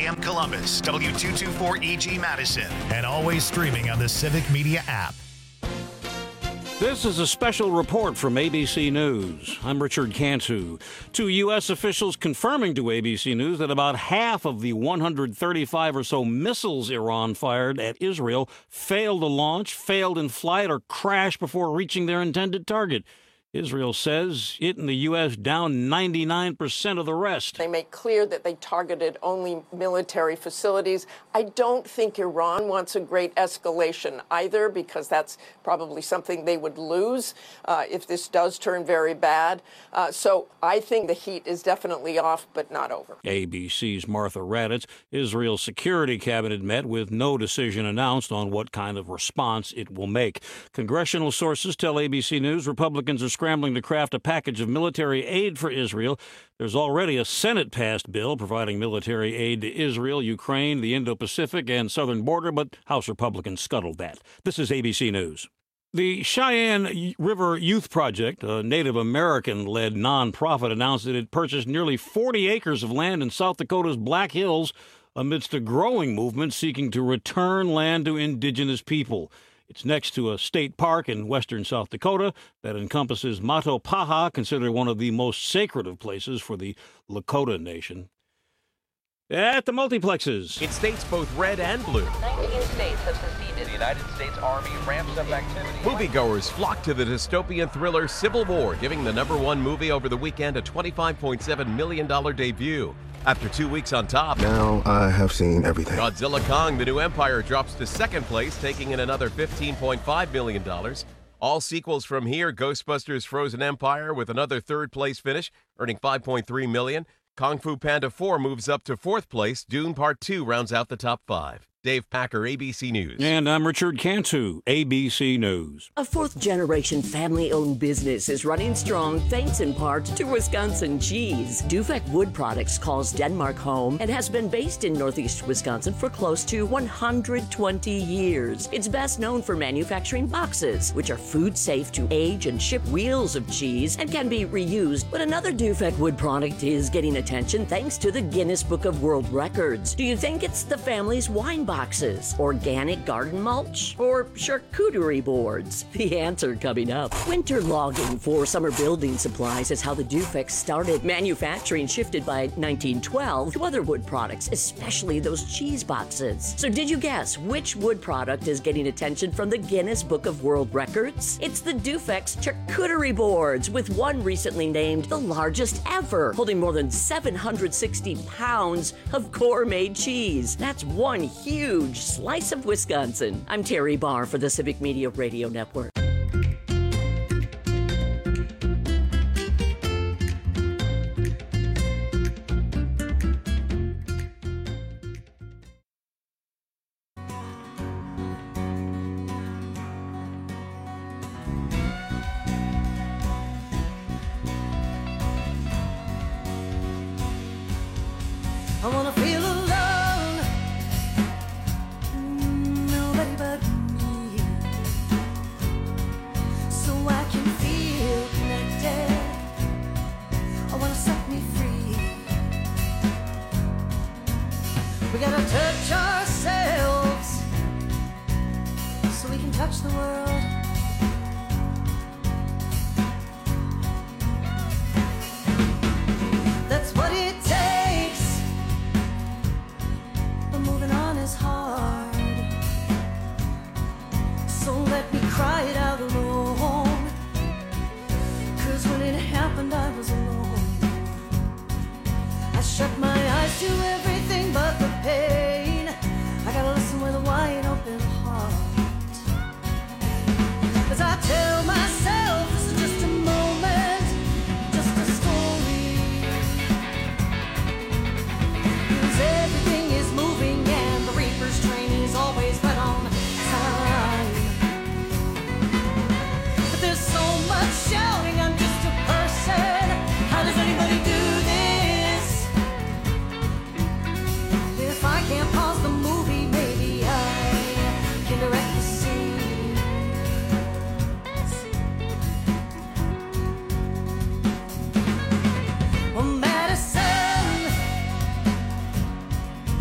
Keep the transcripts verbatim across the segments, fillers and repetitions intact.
M Columbus, W two twenty-four E G Madison, and always streaming on the Civic Media app. This is a special report from A B C News. I'm Richard Cantu. Two U S officials confirming to A B C News that about half of the one hundred thirty-five or so missiles Iran fired at Israel failed to launch, failed in flight, or crashed before reaching their intended target. Israel says it and the U S down ninety-nine percent of the rest. They make clear that they targeted only military facilities. I don't think Iran wants a great escalation either, because that's probably something they would lose uh, if this does turn very bad. Uh, so I think the heat is definitely off, but not over. A B C's Martha Raddatz. Israel's security cabinet met with no decision announced on what kind of response it will make. Congressional sources tell A B C News Republicans are scrambling to craft a package of military aid for Israel. There's already a Senate-passed bill providing military aid to Israel, Ukraine, the Indo-Pacific, and southern border, but House Republicans scuttled that. This is A B C News. The Cheyenne River Youth Project, a Native American-led nonprofit, announced that it purchased nearly forty acres of land in South Dakota's Black Hills amidst a growing movement seeking to return land to indigenous people. It's next to a state park in western South Dakota that encompasses Matopaha, considered one of the most sacred of places for the Lakota Nation. At the multiplexes. In states both red and blue. nineteen states have seceded. The United States Army ramps up activity. Moviegoers flock to the dystopian thriller Civil War, giving the number one movie over the weekend a twenty-five point seven million dollars debut. After two weeks on top, now I have seen everything. Godzilla Kong: The New Empire drops to second place, taking in another fifteen point five million dollars. All sequels from here: Ghostbusters: Frozen Empire with another third place finish, earning five point three million dollars. Kung Fu Panda four moves up to fourth place. Dune Part two rounds out the top five. Dave Packer, A B C News. And I'm Richard Cantu, A B C News. A fourth-generation family-owned business is running strong thanks in part to Wisconsin cheese. Dufek Wood Products calls Denmark home and has been based in northeast Wisconsin for close to one hundred twenty years. It's best known for manufacturing boxes, which are food-safe to age and ship wheels of cheese and can be reused. But another Dufek Wood product is getting attention thanks to the Guinness Book of World Records. Do you think it's the family's wine boxes, organic garden mulch, or charcuterie boards? The answer coming up. Winter logging for summer building supplies is how the Dufek started. Manufacturing shifted by nineteen twelve to other wood products, especially those cheese boxes. So did you guess which wood product is getting attention from the Guinness Book of World Records? It's the Dufek's charcuterie boards, with one recently named the largest ever, holding more than seven hundred sixty pounds of gourmet cheese. That's one huge Huge slice of Wisconsin. I'm Terry Barr for the Civic Media Radio Network. I wanna feel alone, nobody but me, so I can feel connected. I wanna set me free. We gotta touch ourselves so we can touch the world. That's what it takes. But moving on is hard, so let me cry it out alone. Cause when it happened I was alone. I shut my eyes to everything but the pain. I gotta listen with a wide open heart. As I tell myself this is just a moment, just a story. Cause everything is moving and the Reaper's train is always right on time. But there's so much shouting, I'm just a person. How does anybody do this? If I can't pause the movie, maybe I can direct the scene. Oh, Madison,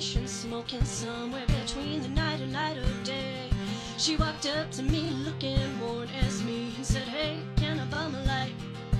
station, smoking somewhere between the night and light of day. She walked up to me, looking worn as me, and said, "Hey, can I bum a light?"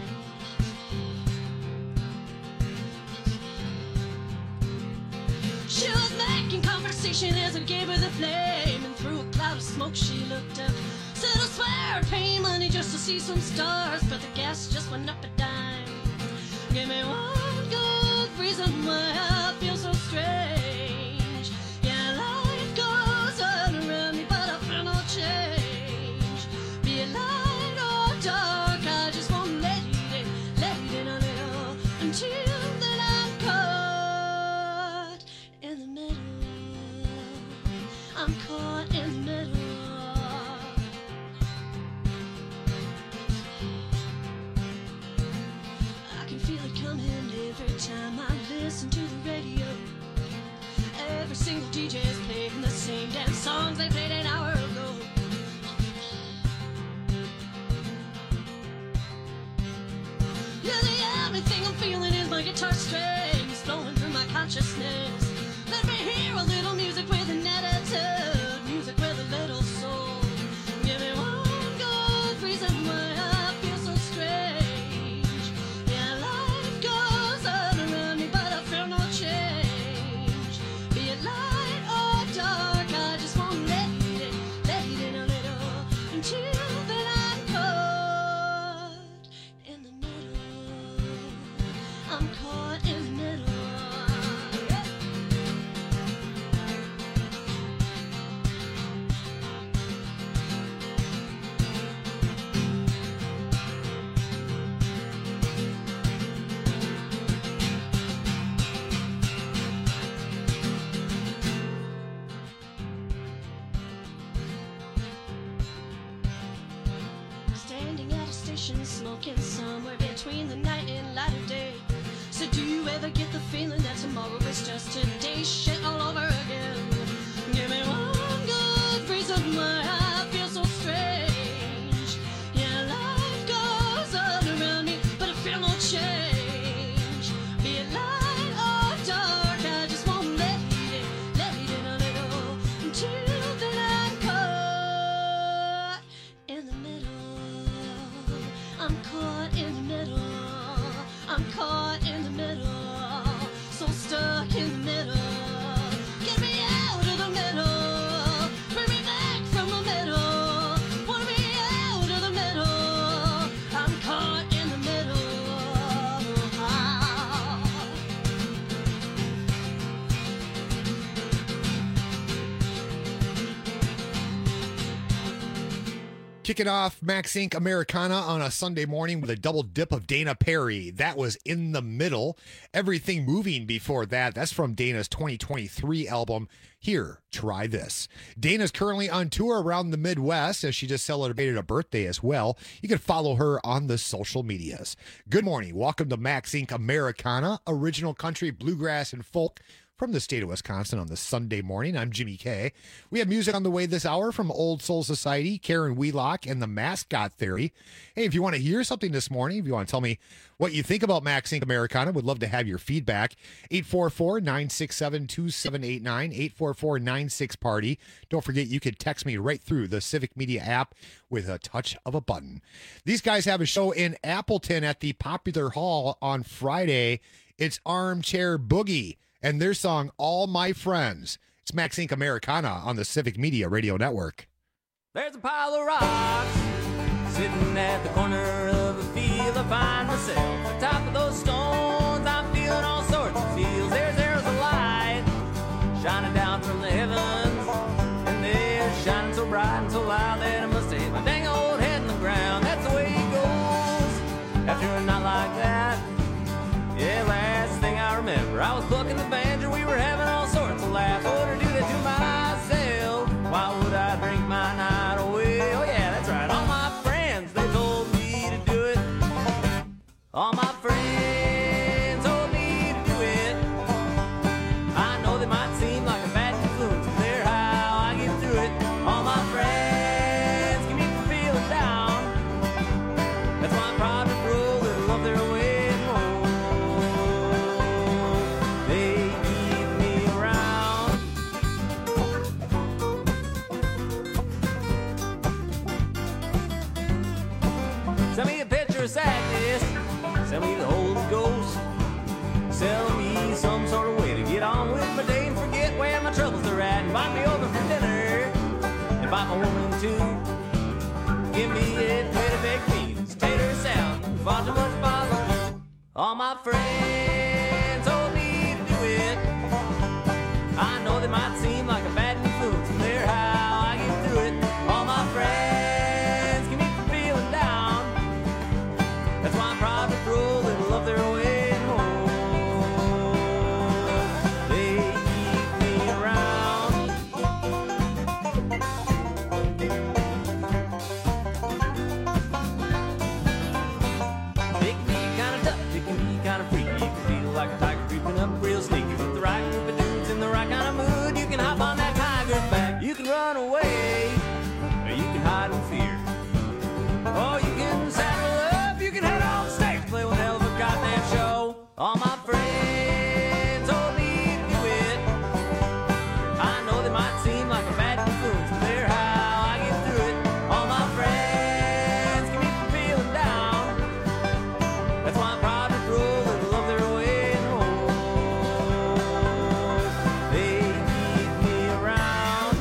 She was making conversation as I gave her the flame, and through a cloud of smoke she looked up. Said, "I swear I'd pay money just to see some stars, but the gas just went up a dime. Give me one good reason why I feel so strange. Yeah, light goes on around me, but I feel no change. Be it light or dark, I just won't let it in, let it in a little, until then I'm caught in the middle. I'm caught in the middle. Every time I listen to the radio, every single D J is playing the same damn songs they played an hour ago. Yeah, the only thing I'm feeling is my guitar strings flowing through my consciousness. Let me hear a little music with an attitude, music with a little soul. Give me one good reason why I feel so strange. Smoking somewhere between the night and light of day. So do you ever get the feeling that tomorrow is just today, shit all over again? Give me one good reason why I feel so strange. Yeah, life goes on around me, but I feel no change. Be it light or dark, I just won't let it in, let it in a little, until then I'm caught in the middle. I'm caught in the middle, I'm caught in the middle, so stuck in the middle. Get me out of the middle, bring me back from the middle, want me out of the middle, I'm caught in the middle. Kicking off Max Incorporated. Americana on a Sunday morning with a double dip of Dana Perry. That was In the Middle. Everything Moving before that. That's from Dana's twenty twenty-three album, Here, Try This. Dana's currently on tour around the Midwest as she just celebrated a birthday as well. You can follow her on the social medias. Good morning. Welcome to Max Incorporated. Americana, original country, bluegrass, and folk from the state of Wisconsin on this Sunday morning. I'm Jimmy K. We have music on the way this hour from Old Soul Society, Karen Wheelock, and the Mascot Theory. Hey, if you want to hear something this morning, if you want to tell me what you think about Max Incorporated. Americana, would love to have your feedback. eight four four, nine six seven, two seven eight nine, eight four four, nine six, party. Don't forget, you can text me right through the Civic Media app with a touch of a button. These guys have a show in Appleton at the Popular Hall on Friday. It's Armchair Boogie and their song, All My Friends. It's Max Incorporated. Americana on the Civic Media Radio Network. There's a pile of rocks sitting at the corner of a field. I find myself on top of those stones. I'm feeling all sorts of feels. There's, there's a light shining down from the heavens, and they're shining so bright and so loud that I must hit my dang old head in the ground. That's the way it goes after a night like that. Yeah, last thing I remember, I was plucking the banjo, we were having all sorts of laughs. I would do that to myself, why would I drink my night away? Oh yeah, that's right, all my friends, they told me to do it. All my friends far too much bother. All my friends told me to do it. I know they might seem like a bad influence, and they're how I get through it. All my friends keep me from feeling down. That's why I'm proud to throw a little of their way home. They keep me around. They can be kind of tough, they can be kind of freaky. You can feel like a tiger creeping up real sneaky. With the right group of dudes in the right kind of mood, you can hop on that tiger's back. You can run away, or you can hide in fear. Oh, you can saddle up, you can head on stage, play one hell of a goddamn show. All my friends told me to do it. I know they might seem like a bad influence, but they're how I get through it. All my friends keep me from feeling down. That's why I'm proud to throw a little of their way home. They keep me around.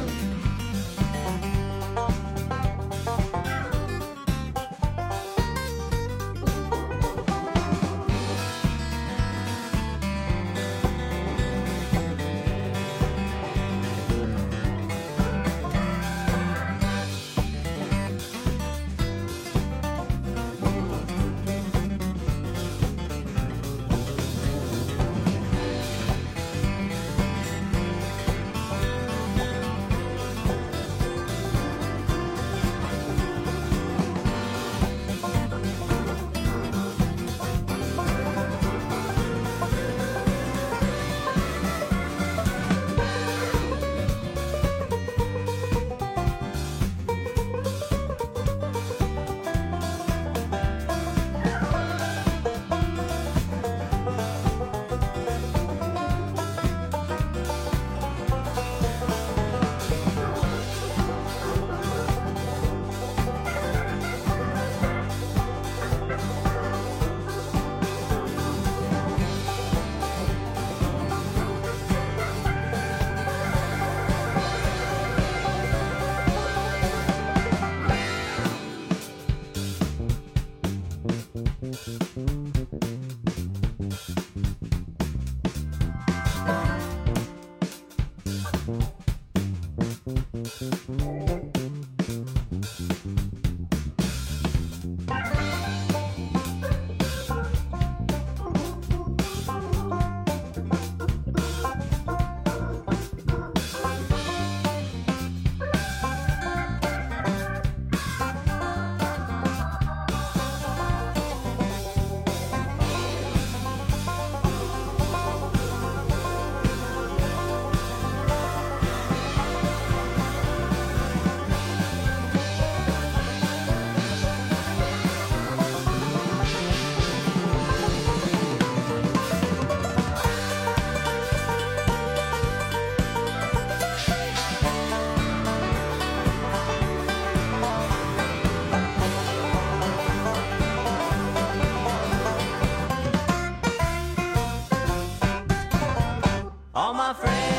All my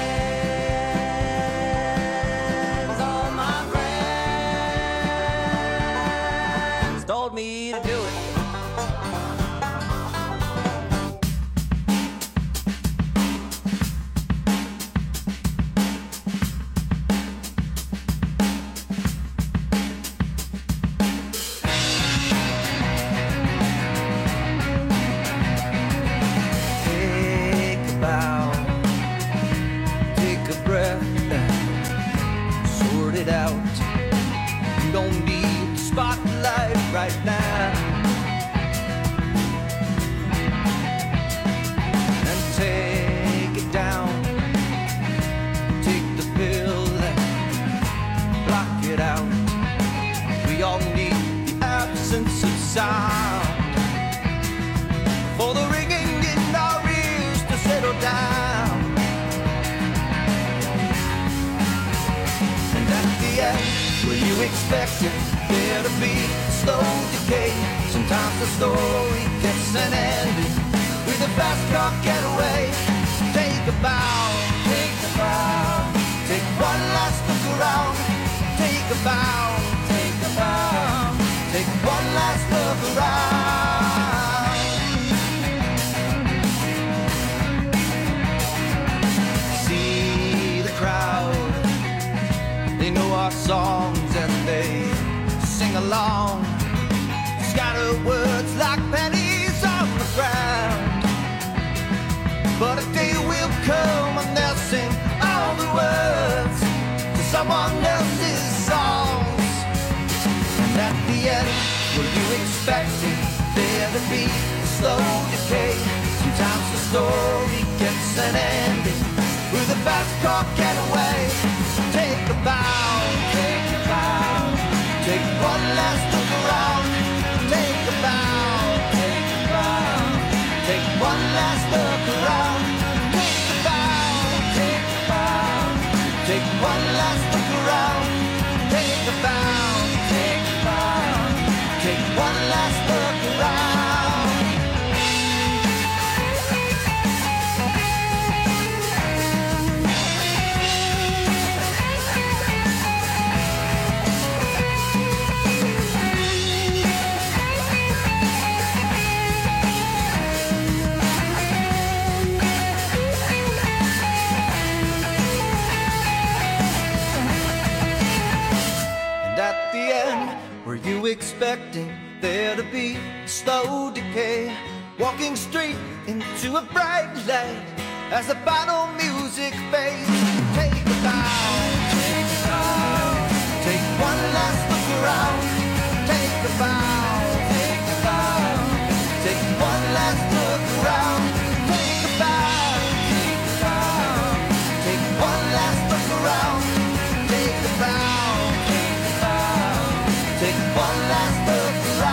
friends, all my friends told me to do it. Take a bow, take a breath, sort it out. You don't need the spotlight right now. And take it down, take the pill and block it out. We all need the absence of sound for the ringing in our ears to settle down. And at the end, where you expect it, there to be slow decay. Sometimes the story gets an ending with a fast car getaway. Take a bow, take a bow, take one last look around. Take a bow, take a bow, take one last look around. along. Scatter words like pennies on the ground. But a day will come and they'll sing all the words to someone else's songs. And at the end, were you expecting there to be a slow decay? Sometimes the story gets an ending with a fast car getaway. Take a bow, take a bow, take one last look around. Take a bow, take a bow, take one last look around. Take a bow, take a bow, take one last look around. Take a bow, take a bow, take one last look around. At the end, were you expecting there to be a slow decay? Walking straight into a bright light as the final music fades. Take a bow, take a bow, take one last look around. Take a bow, take a bow, take one last look around. Take a bow, take a bow, take one last look around. Take a bow. Take one last look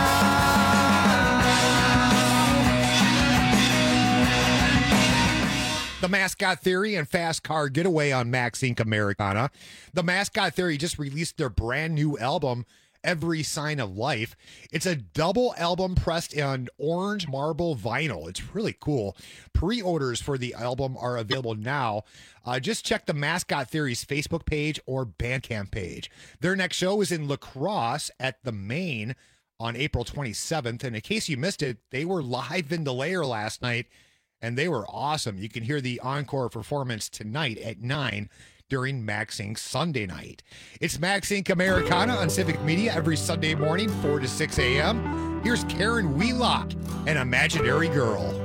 around. The Mascot Theory and Fast Car Getaway on Max Incorporated. Americana. The Mascot Theory just released their brand new album, Every Sign of Life. It's a double album pressed on orange marble vinyl. It's really cool. Pre-orders for the album are available now. Uh, just check the Mascot Theory's Facebook page or Bandcamp page. Their next show is in La Crosse at the Main on April twenty-seventh. And in case you missed it, they were live in the Lair last night, and they were awesome. You can hear the encore performance tonight at nine during Max Incorporated Sunday night. It's Max Incorporated Americana on Civic Media every Sunday morning, four to six a.m. Here's Karen Wheelock, An Imaginary Girl.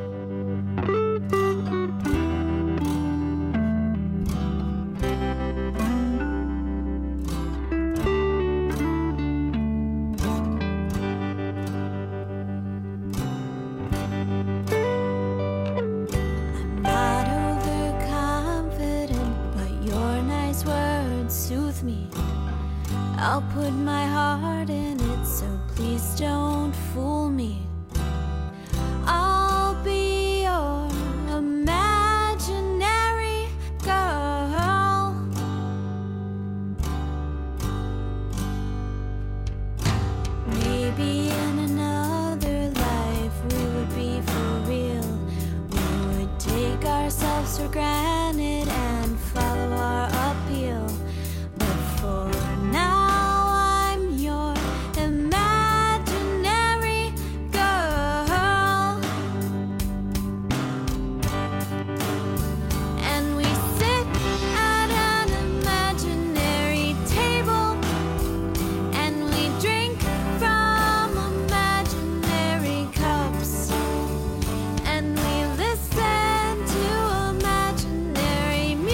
I'll put my heart in it, so please don't fool me. I'll be your imaginary girl. Maybe in another life we would be for real. We would take ourselves for granted and follow our appeal. But for now, music.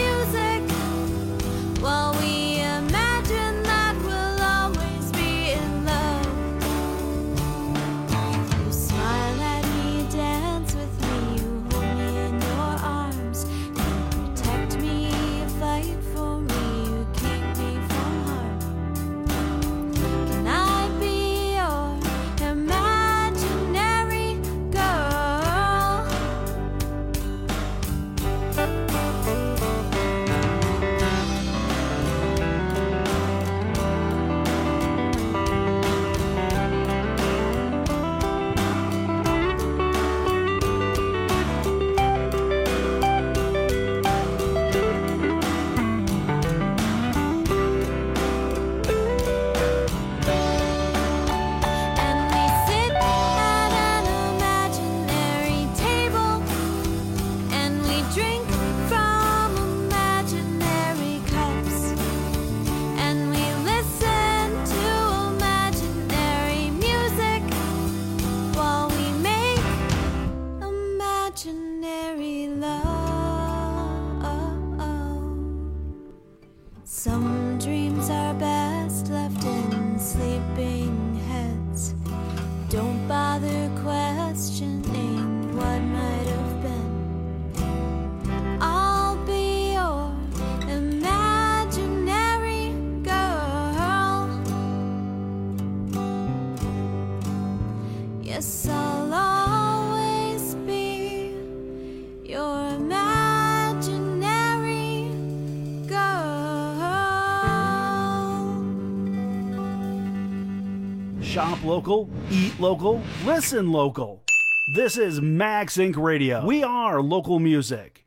Some dreams are best left in sleeping heads. Don't bother questioning what might have been. I'll be your imaginary girl. Yes, I'll always be your imaginary girl. Shop local, eat local, listen local. This is Max Incorporated. Radio. We are local music.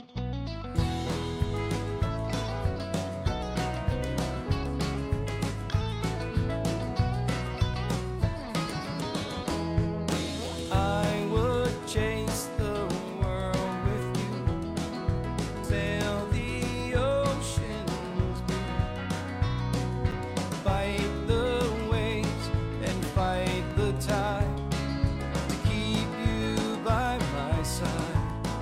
I would chase the world with you, sail the oceans blue, fight the waves and fight the tide to keep you by my side.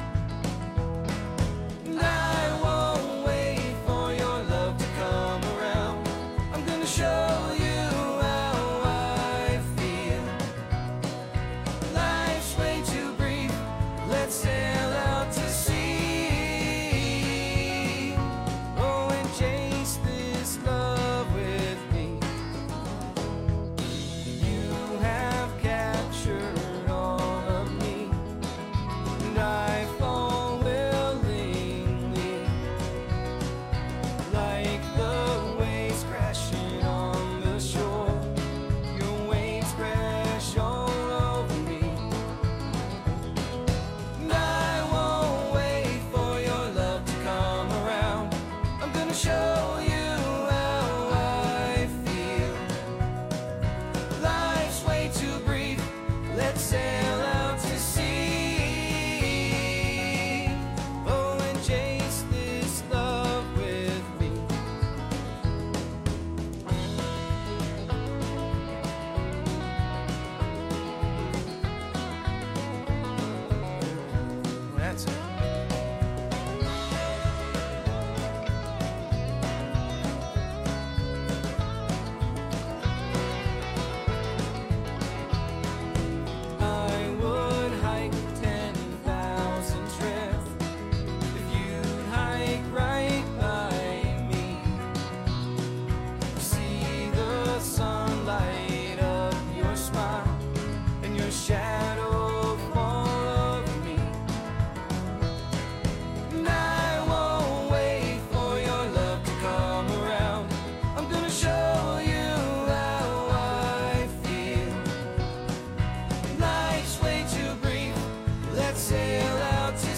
And I won't wait for your love to come around. I'm gonna show you how I feel. Life's way too brief. Let's sail out to sea. Oh, and chase this love with me. You have captured all of me, and I fall willingly, like the waves crashing on the shore. Your waves crash all over me. And I won't wait for your love to come around. I'm gonna show you how I feel. Life's way too brief. Let's sail out to sea. Oh, and chase this love with me. That's it. I would hike ten thousand trips if you'd hike right by me. See the sunlight of your smile and your shadow fall over me. And I won't wait for your love to come around. I'm gonna show you how I feel. Life's way too brief. Let's sail out to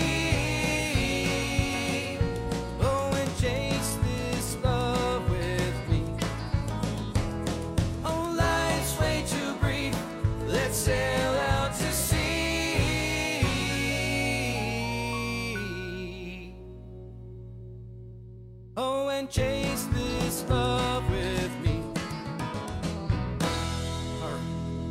sea. Oh, and chase this love with me. Oh, life's way too brief. Let's sail out to sea. Oh, and chase this love with me. All right.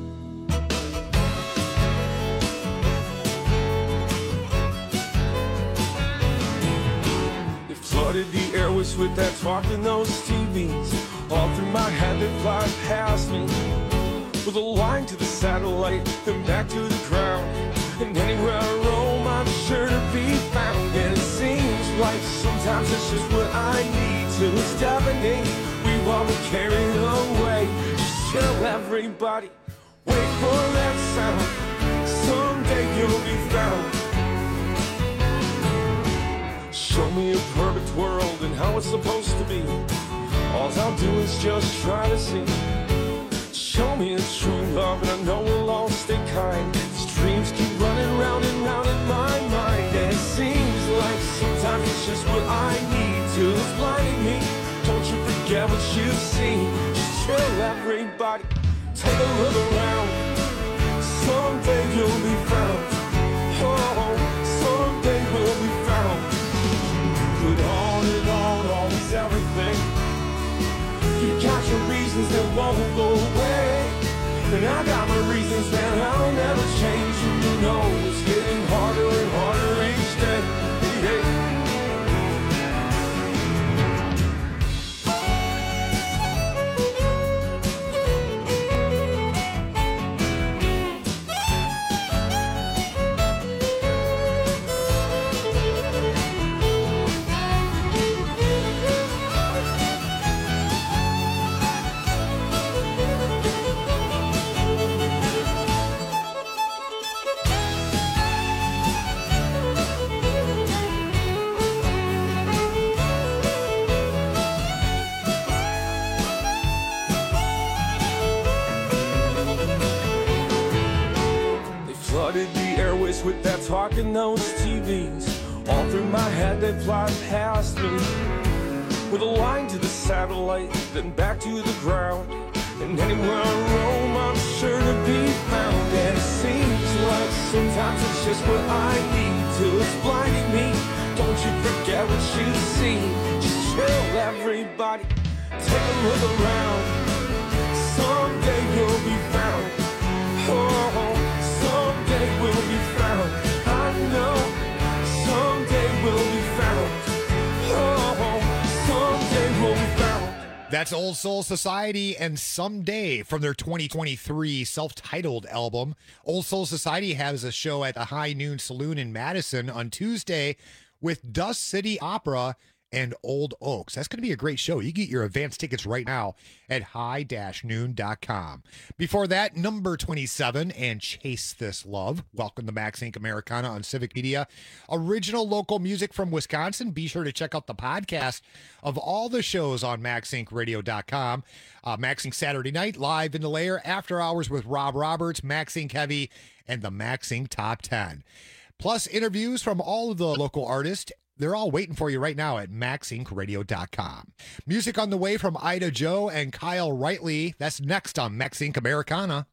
They flooded the airways with that talk in those T Vs. All through my head they fly past me, with a line to the satellite, then back to the ground. And anywhere I roam, I'm sure to be found. And it seems like sometimes it's just what I need to. It's deafening, we all be carried away. Just tell everybody, wait for that sound. Someday you'll be found. Show me a perfect world and how it's supposed to be. All I'll do is just try to see. Show me a true love and I know we'll all stay kind. These dreams keep running round and round in my mind. And it seems like sometimes it's just what I need to. It's blinding me. Don't you forget what you see. Just tell everybody, take a look around. Someday you'll be found. Oh, someday we'll be found. But on and on, always everything. You got your reasons that won't go away, and I got my reasons that I'll never change. And you know it's getting harder and harder each talking those T Vs. All through my head they fly past me, with a line to the satellite, then back to the ground. And anywhere I roam, I'm sure to be found. And it seems like sometimes it's just what I need till it's blinding me. Don't you forget what you see. Just chill, everybody. Take a look around. Someday you'll be found. Oh, someday we'll be found. I know. Someday we'll be found. Oh, someday we'll be found. That's Old Soul Society and Someday from their twenty twenty-three self-titled album. Old Soul Society has a show at the High Noon Saloon in Madison on Tuesday with Dust City Opera and Old Oaks. That's going to be a great show. You can get your advance tickets right now at high noon dot com. Before that, number twenty-seven and Chase This Love. Welcome to Max Incorporated. Americana on Civic Media. Original local music from Wisconsin. Be sure to check out the podcast of all the shows on max inc radio dot com. Uh, Max Inc Saturday night, live in the lair, after hours with Rob Roberts, Max Inc Heavy, and the Max Inc Top ten. Plus interviews from all of the local artists. They're all waiting for you right now at max inc radio dot com. Music on the way from Ida Joe and Kyle Rightly. That's next on Max Inc Americana.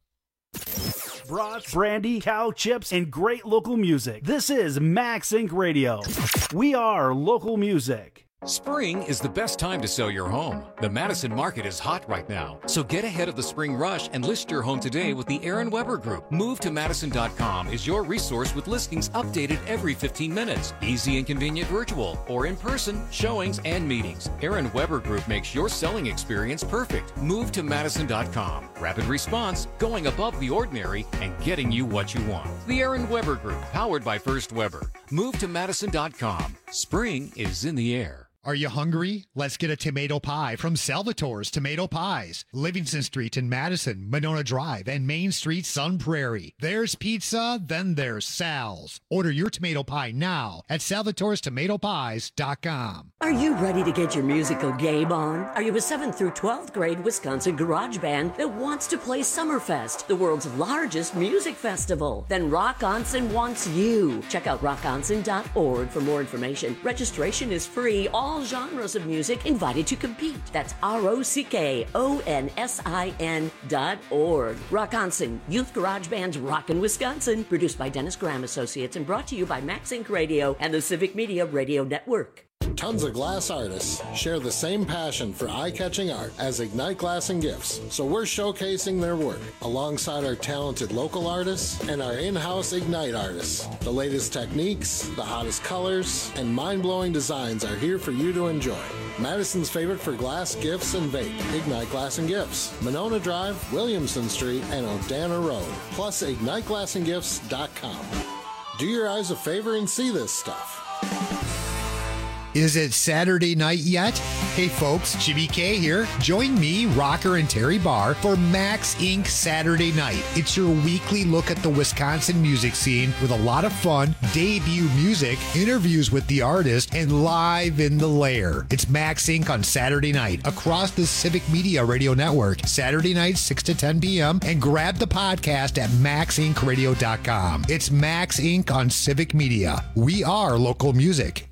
Brats, brandy, cow chips, and great local music. This is Max Inc Radio. We are local music. Spring is the best time to sell your home. The Madison market is hot right now, so get ahead of the spring rush and list your home today with the Aaron Weber Group. move to madison dot com is your resource with listings updated every fifteen minutes. Easy and convenient virtual or in-person showings and meetings. Aaron Weber Group makes your selling experience perfect. move to madison dot com. Rapid response, going above the ordinary, and getting you what you want. The Aaron Weber Group, powered by First Weber. move to madison dot com. Spring is in the air. Are you hungry? Let's get a tomato pie from Salvatore's Tomato Pies. Livingston Street in Madison, Monona Drive, and Main Street, Sun Prairie. There's pizza, then there's Sal's. Order your tomato pie now at salvatores tomato pies dot com. Are you ready to get your musical game on? Are you a seventh through twelfth grade Wisconsin garage band that wants to play Summerfest, the world's largest music festival? Then Rock Onsen wants you. Check out rock onsen dot org for more information. Registration is free. All All genres of music invited to compete. That's R O C K O N S I N dot org. Rock Onsen, Youth Garage Band's Rockin' Wisconsin. Produced by Dennis Graham Associates and brought to you by Max Inc Radio and the Civic Media Radio Network. Tons of glass artists share the same passion for eye-catching art as Ignite Glass and Gifts, so we're showcasing their work alongside our talented local artists and our in-house Ignite artists. The latest techniques, the hottest colors, and mind-blowing designs are here for you to enjoy. Madison's favorite for glass, gifts, and vape, Ignite Glass and Gifts, Monona Drive, Williamson Street, and Odana Road, plus ignite glass and gifts dot com. Do your eyes a favor and see this stuff. Is it Saturday night yet? Hey folks, Jimmy K here. Join me, Rocker and Terry Barr, for Max Incorporated Saturday Night. It's your weekly look at the Wisconsin music scene with a lot of fun, debut music, interviews with the artist, and live in the lair. It's Max Incorporated on Saturday night across the Civic Media Radio Network. Saturday night, six to ten p.m. And grab the podcast at max inc radio dot com. It's Max Incorporated on Civic Media. We are local music.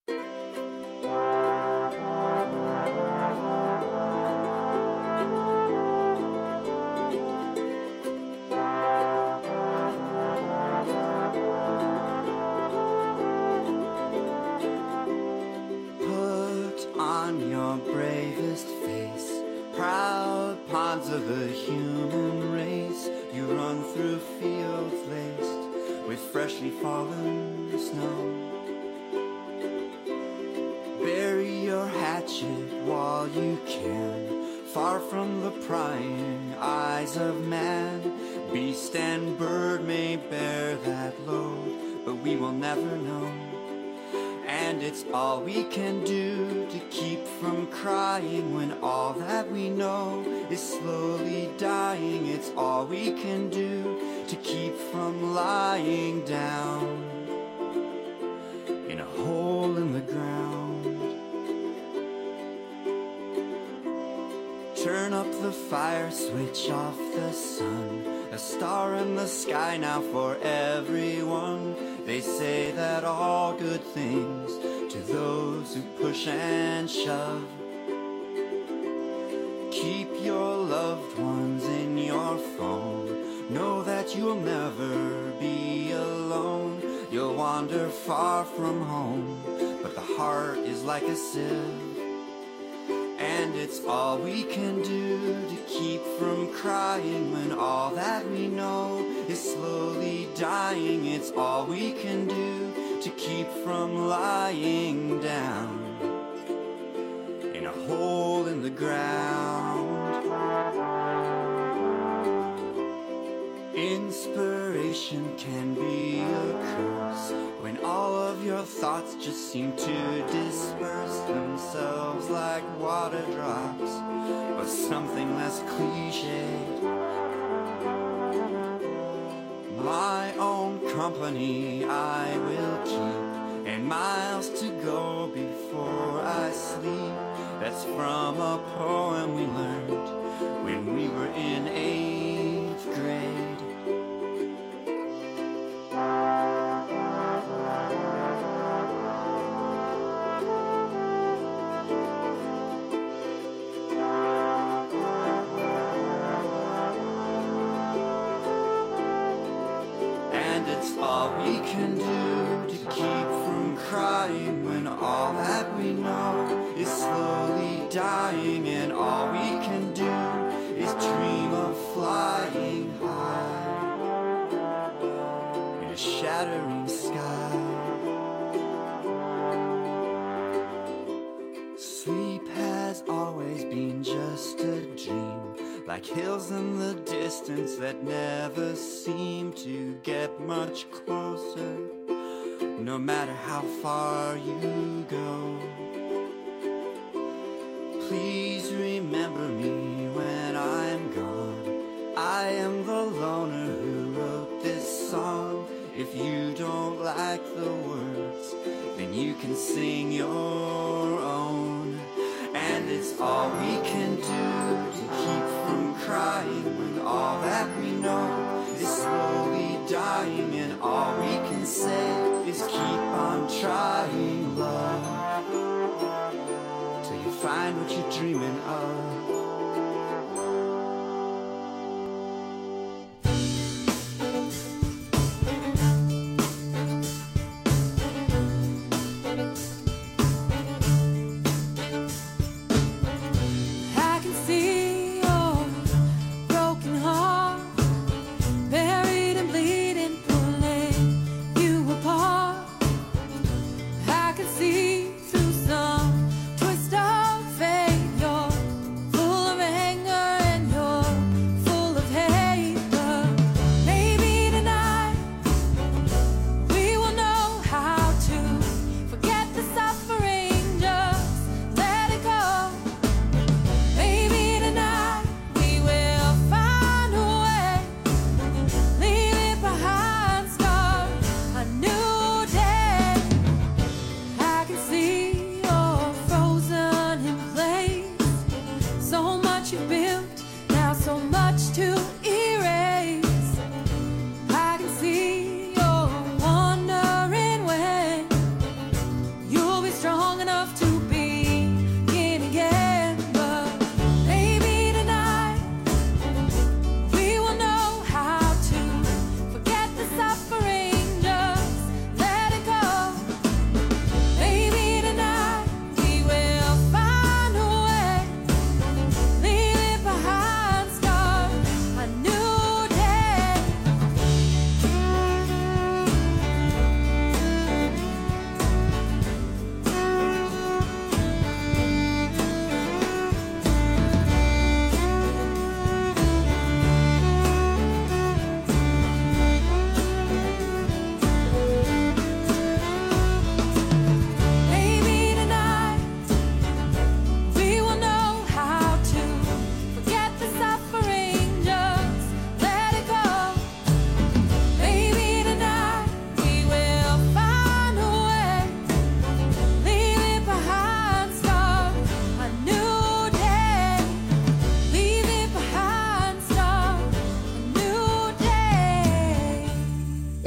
Freshly fallen snow. Bury your hatchet while you can, far from the prying eyes of man. Beast and bird may bear that load, but we will never know. And it's all we can do to keep from crying when all that we know is slowly dying. It's all we can do to keep from lying down in a hole in the ground. Turn up the fire, switch off the sun. A star in the sky now for everyone. They say that all good things to those who push and shove. Keep your loved ones in your phone. Know that you'll never be alone. You'll wander far from home, but the heart is like a sieve. And it's all we can do to keep from crying when all that we know is slowly dying. It's all we can do to keep from lying down in a hole in the ground. Inspiration can be a curse when all of your thoughts just seem to disperse themselves like water drops, or something less cliched. My own company I will keep, and miles to go before I sleep. That's from a poem we learned when we were in eighth grade. All we can do to keep from crying when all that we know is slowly dying, and all we can do is dream of flying high in a shattering sky. Sleep has always been just a dream, like hills in the distance that never seem to get much closer, no matter how far you go. Please remember me when I'm gone. I am the loner who wrote this song. If you don't like the words, then you can sing your own. And it's all we can do to keep from crying when all that we know is slowly dying, and all we can say is keep on trying, love, till you find what you're dreaming of.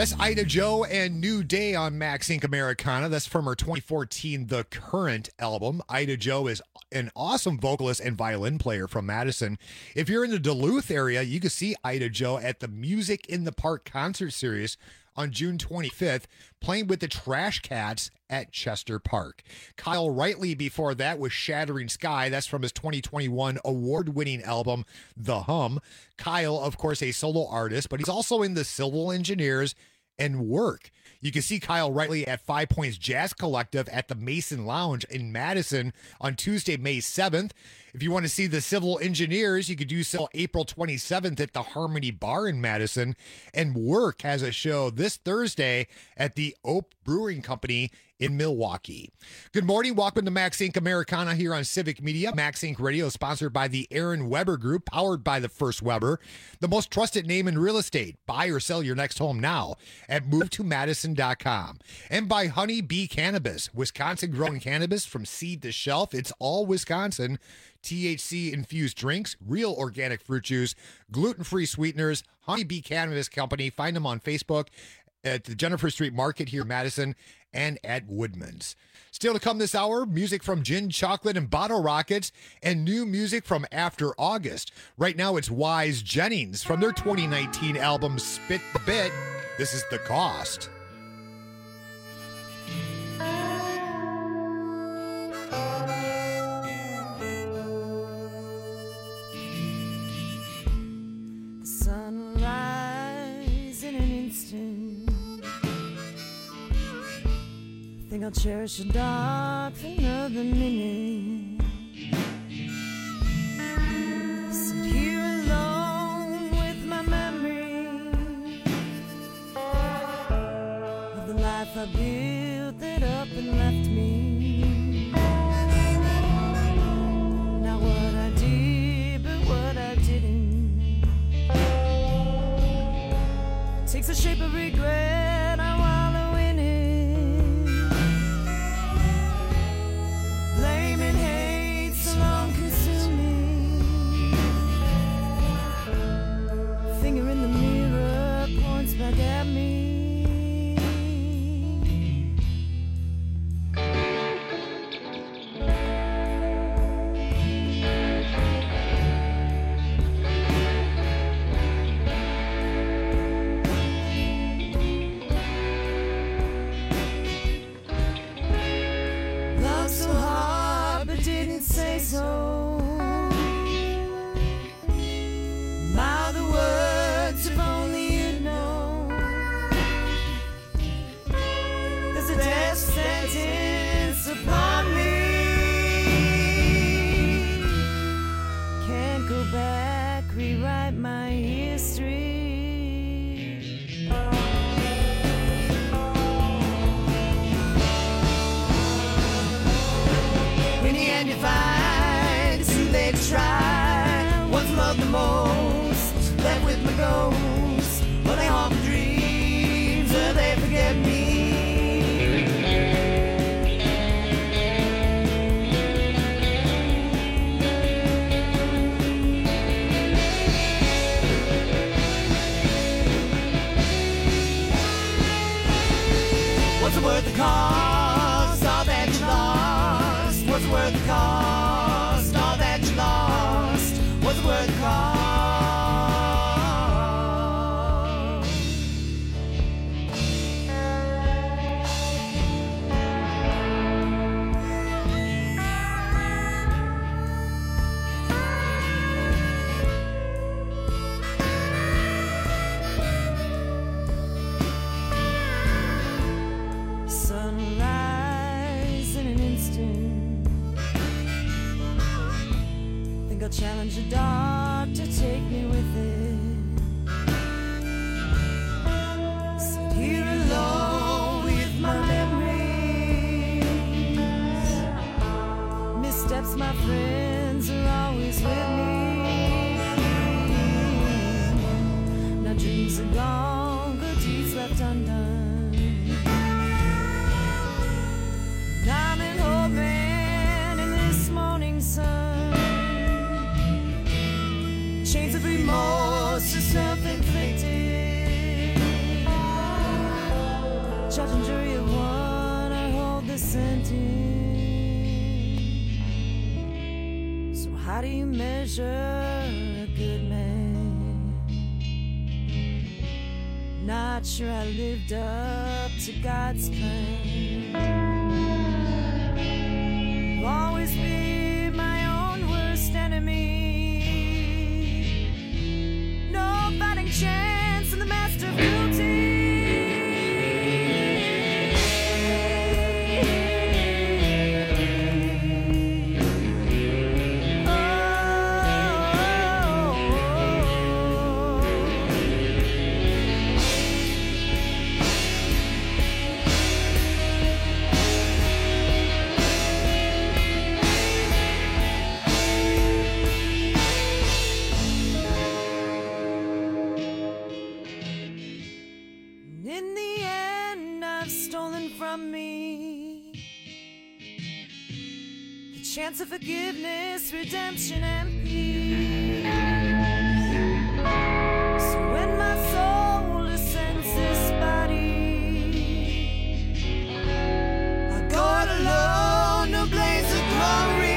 That's Ida Joe and New Day on Max Inc Americana. That's from her twenty fourteen The Current album. Ida Joe is an awesome vocalist and violin player from Madison. If you're in the Duluth area, you can see Ida Joe at the Music in the Park concert series on June twenty-fifth, playing with the Trash Cats at Chester Park. Kyle Rightly before that was Shattering Sky. That's from his twenty twenty-one award-winning album, The Hum. Kyle, of course, a solo artist, but he's also in the Civil Engineers and Work. You can see Kyle Rightly at Five Points Jazz Collective at the Mason Lounge in Madison on Tuesday, May seventh. If you want to see the Civil Engineers, you could do so April twenty-seventh at the Harmony Bar in Madison. And Work has a show this Thursday at the Oak Brewing Company in Milwaukee. Good morning. Welcome to Max Inc Americana here on Civic Media. Max Inc Radio, sponsored by the Aaron Weber Group, powered by the First Weber, the most trusted name in real estate. Buy or sell your next home now at move to madison dot com. And by Honey Bee Cannabis, Wisconsin grown cannabis from seed to shelf. It's all Wisconsin. T H C-infused drinks, real organic fruit juice, gluten-free sweeteners, Honey Bee Cannabis Company. Find them on Facebook at the Jennifer Street Market here in Madison and at Woodman's. Still to come this hour, music from Gin Chocolate and Bottle Rockets and new music from After August. Right now it's Wise Jennings from their twenty nineteen album Spit the Bit. This is The Cost. Sunrise in an instant. Think I'll cherish the dark for another minute. Sit here alone with my memory of the life I built that up and left me. Not what I did, but what I didn't. Takes the shape of regret, I wallow in it. Blame and hate so long consuming. Finger in the mirror points back at me. Say so. Mouth the words if only you know. There's a death sentence upon me. Can't go back, rewrite my history. In the end you find it's too late to try. What's loved the most, left with my ghost. Will they haunt my dreams, or they forget me? What's it worth the cost, all that you lost? What's it worth the cost, all that you lost? What's it worth the cost? Sunrise in an instant. Think I'll challenge the dark to take me with it. Sit here alone with my memories. Missteps, my friends, are always with me. Now dreams are gone, good deeds left undone. I'm in hoping in this morning sun. Chains of remorse are self-inflicted. how do you measure a good man? Not sure I lived up to God's plan. I've always been my own worst enemy. No fighting chance in the master of cruelty. Chance of forgiveness, redemption, and peace. So when my soul ascends this body, I go it alone, no blaze of glory.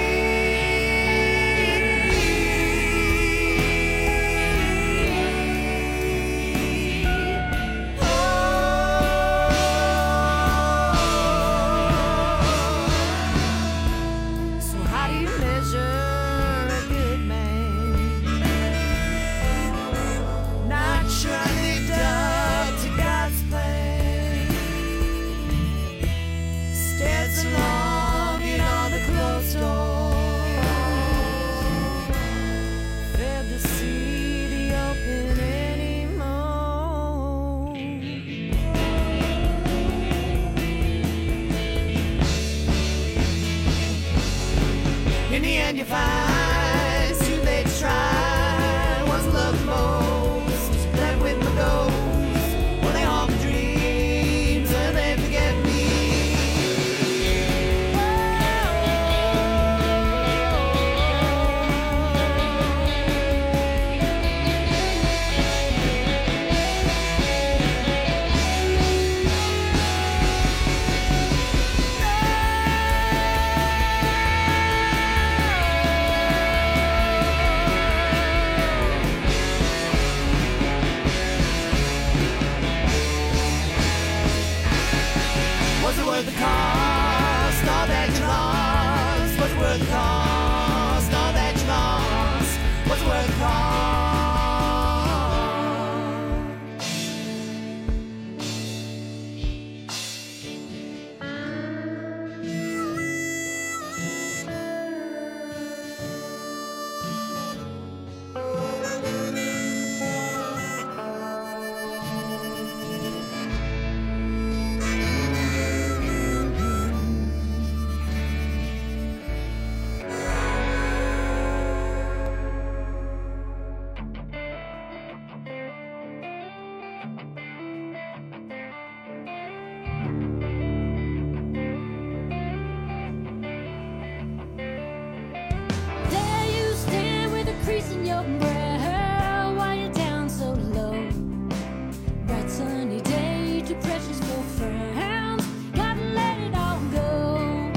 In the end you find it's too late to try. What's love the most? Left with my ghosts. Well, they haunt the dreams and they forget me. Was it worth the cost, all that you lost? Was it worth the cost, all that you lost? Was it worth the cost? In your brow, why you down so low? Bright sunny day, too precious for frowns. Gotta let it all go.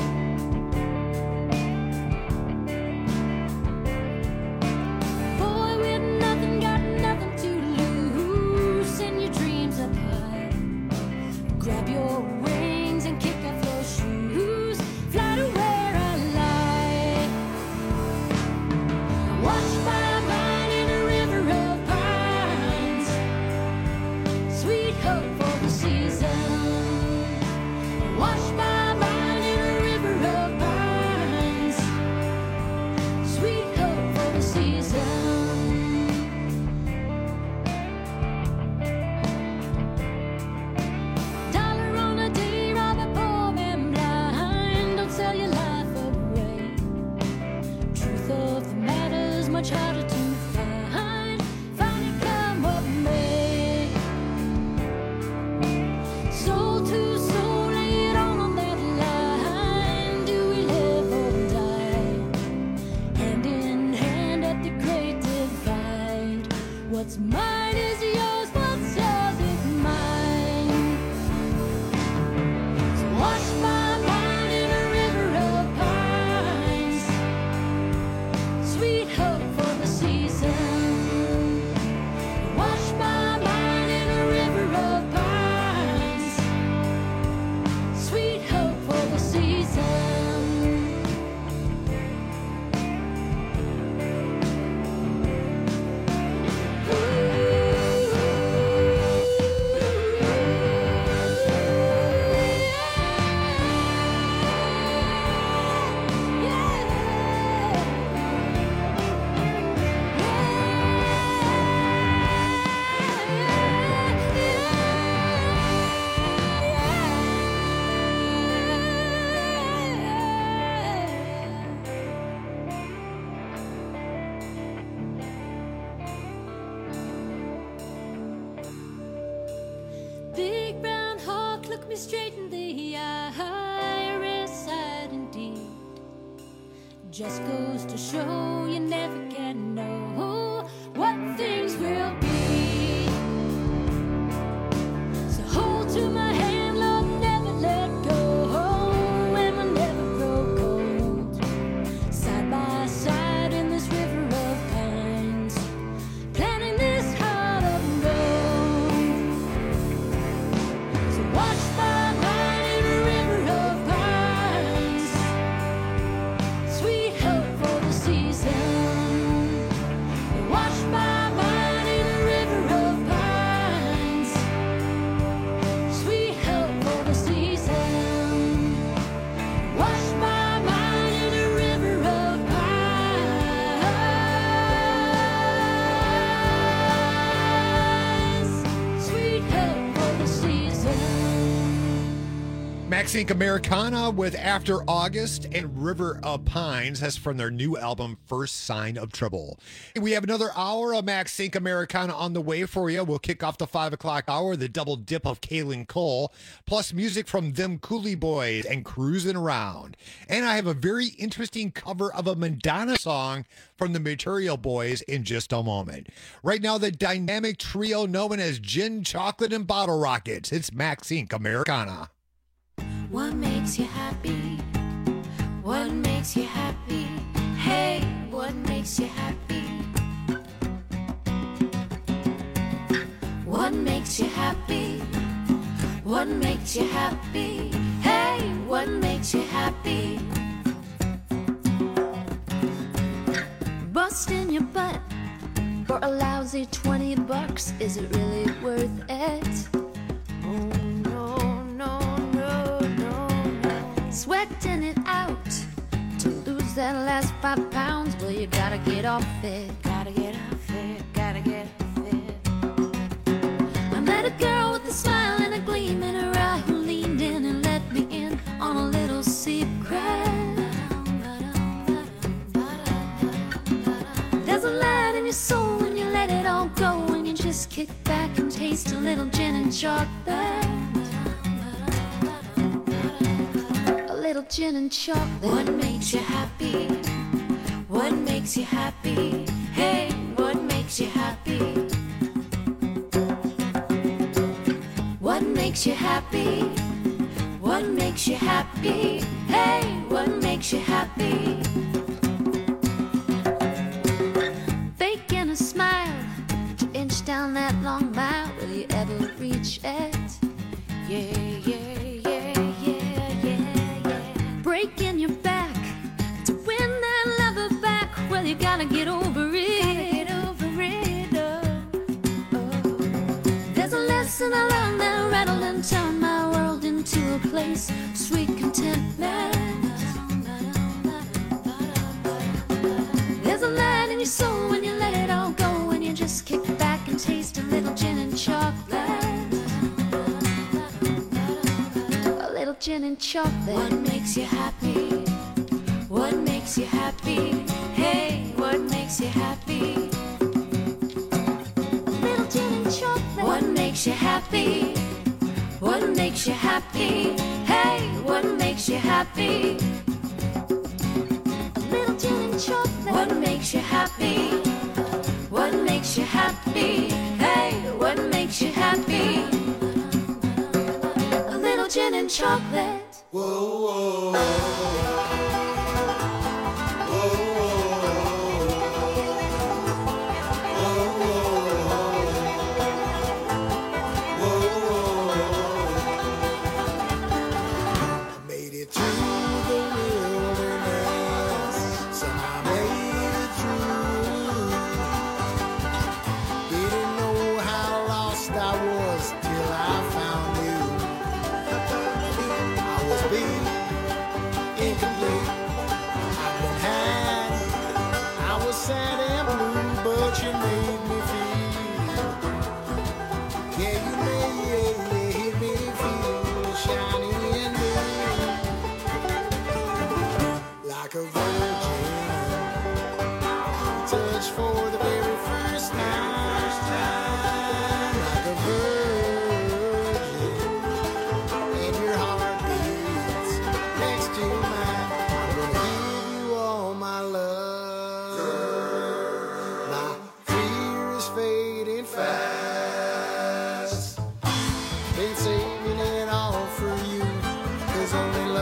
Boy with nothing, got nothing to lose. Send your dreams up high. Grab your wings and kick off your shoes. Fly to where I lie. Watch by mine. me straight in the iris side indeed. Just goes to show you never can know what things will be. So hold to my hand, Lord, never let go, and we'll never grow cold. Side by side in this river of pines, planting this heart of gold. So watch my mind in a river of pines, sweet hope for the season. Watch my mind in a river of pines, sweet hope for the season. Watch my mind in a river of pines, sweet hope for the season. Max Inc Americana with After August and River of Pines. That's from their new album, First Sign of Trouble. We have another hour of Max Inc Americana on the way for you. We'll kick off the five o'clock hour, the double dip of Kaylin Cole, plus music from Them Coolie Boys and Cruising Around. And I have a very interesting cover of a Madonna song from the Material Boys in just a moment. Right now, the dynamic trio known as Gin, Chocolate, and Bottle Rockets. It's Max Inc Americana. What makes you happy? What makes you happy? Hey, what makes you happy? What makes you happy? What makes you happy? Hey, what makes you happy? Busting your butt for a lousy twenty bucks, is it really worth it? Oh no, no, no, no, no. Sweating it out to lose that last five pounds. Well, you gotta get off it, gotta get off it, gotta get off it. I met a girl with a smile and a gleam in her eye who leaned in and let me in on a little secret. There's a light in your soul when you let it all go, when you just kick back and taste a little gin and chocolate. A little gin and chocolate. What makes you happy? What makes you happy? Hey, what makes you happy? What makes you happy? What makes you happy? Hey, what makes you happy? Faking a smile to inch down that long mile. Will you ever reach it? Yeah, yeah, yeah, yeah, yeah, yeah. Breaking your back to win that lover back. Well, you gotta get over it. Gotta get over it. Oh, oh. There's a lesson I learned that rattled and turned my world into a place of sweet contentment. There's a light in your soul when you let it all go, when you just kick back and taste a little gin and chocolate. A little gin and chocolate. What makes you happy? What makes you happy? Hey, what makes you happy? A little gin and chocolate. What makes you happy? What makes you happy? Hey, what makes you happy? A little gin and chocolate. What makes you happy? What makes you happy? Hey, what makes you happy? A little gin and chocolate. Whoa, whoa. Incomplete.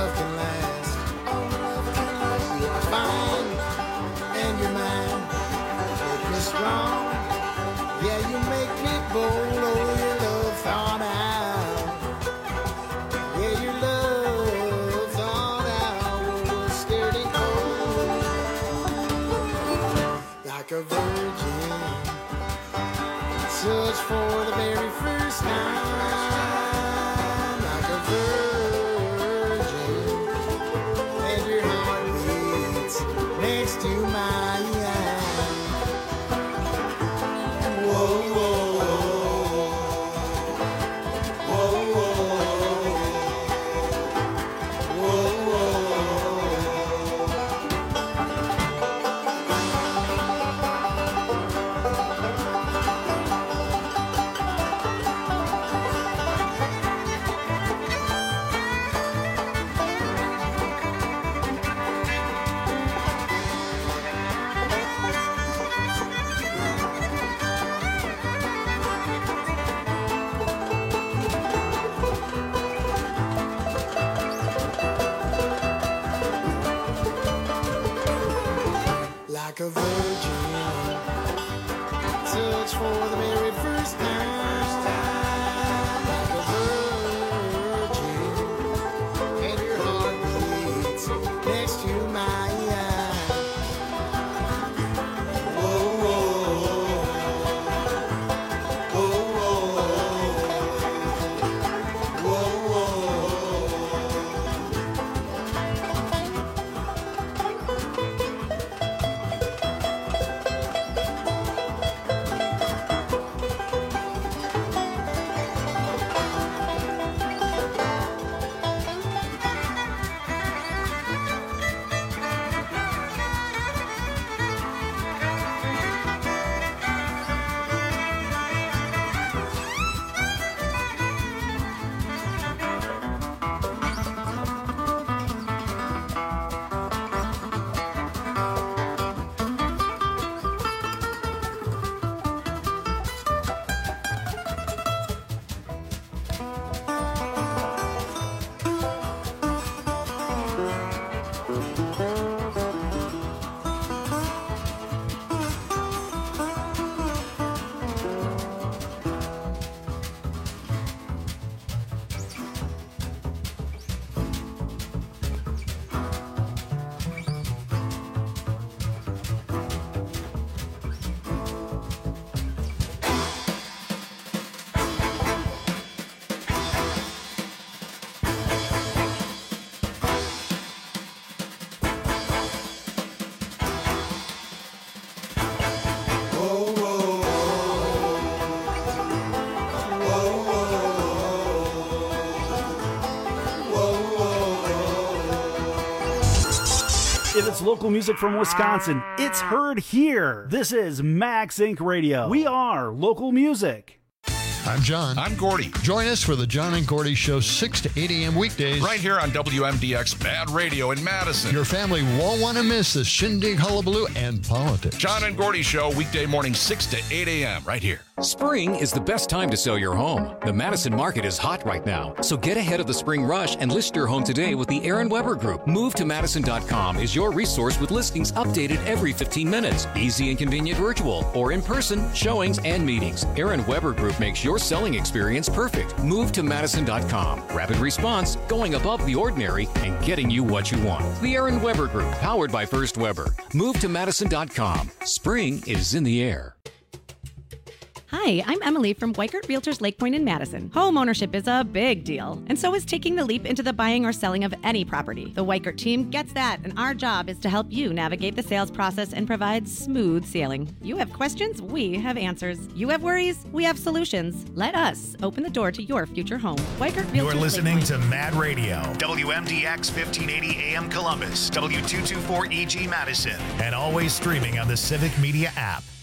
love can last. You're fine, and you're mine. Make me strong. Yeah, you make me bold. Oh, your love thought out. Yeah, your love thought out. Was scared and cold. Like a virgin. Search for the very first time. Like a virgin. And your heart beats next to mine. Whoa, whoa, whoa, whoa, whoa, like a virgin, touch for the very first time. Like a virgin, and your heart beats next to mine. Whoa, whoa, whoa, whoa, whoa, If it's local music from Wisconsin, it's heard here. This is Max Incorporated. Radio. We are local music. I'm John. I'm Gordy. Join us for the John and Gordy Show, six to eight a.m. weekdays. Right here on W M D X Bad Radio in Madison. Your family won't want to miss the shindig, hullabaloo, and politics. John and Gordy Show, weekday morning, six to eight a.m. right here. Spring is the best time to sell your home. The Madison market is hot right now, so get ahead of the spring rush and list your home today with the Aaron Weber Group. Move to Madison dot com is your resource with listings updated every fifteen minutes. Easy and convenient virtual or in-person showings and meetings. Aaron Weber Group makes your selling experience perfect. Move to Madison dot com. Rapid response, going above the ordinary, and getting you what you want. The Aaron Weber Group, powered by First Weber. Move to Madison dot com. Spring is in the air. Hi, I'm Emily from Weikert Realtors Lake Point in Madison. Home ownership is a big deal, and so is taking the leap into the buying or selling of any property. The Weikert team gets that, and our job is to help you navigate the sales process and provide smooth sailing. You have questions, we have answers. You have worries, we have solutions. Let us open the door to your future home. Weikert Realtors You're listening Lake to Point. Mad Radio, W M D X fifteen eighty A M Columbus, W two twenty-four E G Madison, and always streaming on the Civic Media app.